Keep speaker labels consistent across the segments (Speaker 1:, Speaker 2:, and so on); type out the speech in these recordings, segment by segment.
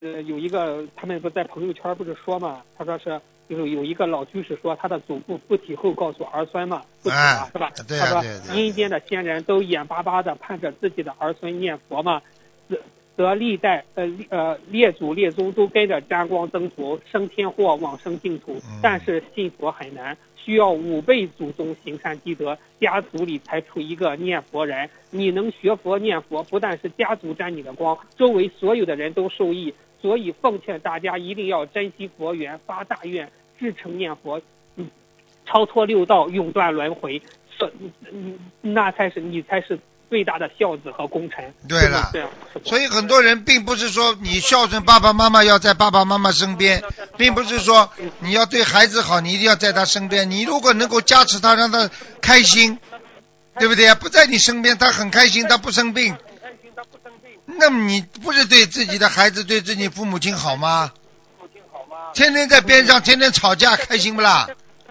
Speaker 1: 有一个他们不在朋友圈不是说嘛，他说是就是有一个老居士说他的祖父不体后告诉儿孙嘛，不体了、是吧？
Speaker 2: 对
Speaker 1: 他说阴间的仙人都眼巴巴的盼着自己的儿孙念佛嘛，则历代列祖列宗都跟着沾光增福，升天或往生净土。但是信佛很难，需要5辈祖宗行善积德，家族里才出一个念佛人。你能学佛念佛，不但是家族沾你的光，周围所有的人都受益。所以奉劝大家一定要珍惜佛缘，发大愿，至诚念佛，超脱六道，永断轮回。那你才是最大的孝子和功臣。
Speaker 2: 对了，所以很多人并不是说你孝顺爸爸妈妈要在爸爸妈妈身边，并不是说你要对孩子好，你一定要在他身边。你如果能够加持他，让他开心，对不对？不在你身边，他很开心，他不生病，那么你不是对自己的孩子、对自己父母亲好吗？天天在边上，天天吵架，开心不啦？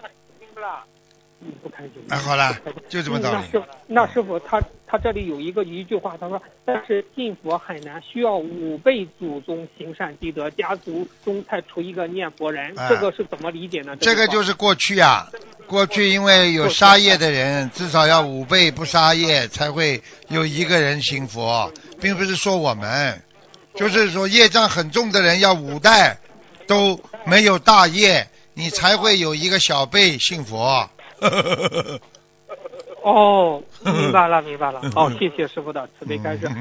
Speaker 1: 不开心。
Speaker 2: 好了，就这么道理。
Speaker 1: 那师傅他这里有一句话，他说，但是信佛很难，需要5辈祖宗行善积德，家族中才出一个念佛人。这个是怎么理解呢？
Speaker 2: 这个就是过去啊，过去因为有杀业的人，至少要5辈不杀业，才会有一个人信佛，并不是说我们，就是说业障很重的人要5代都没有大业，你才会有一个小辈信佛。
Speaker 1: 哦，明白了。好，谢谢师傅的慈悲开示。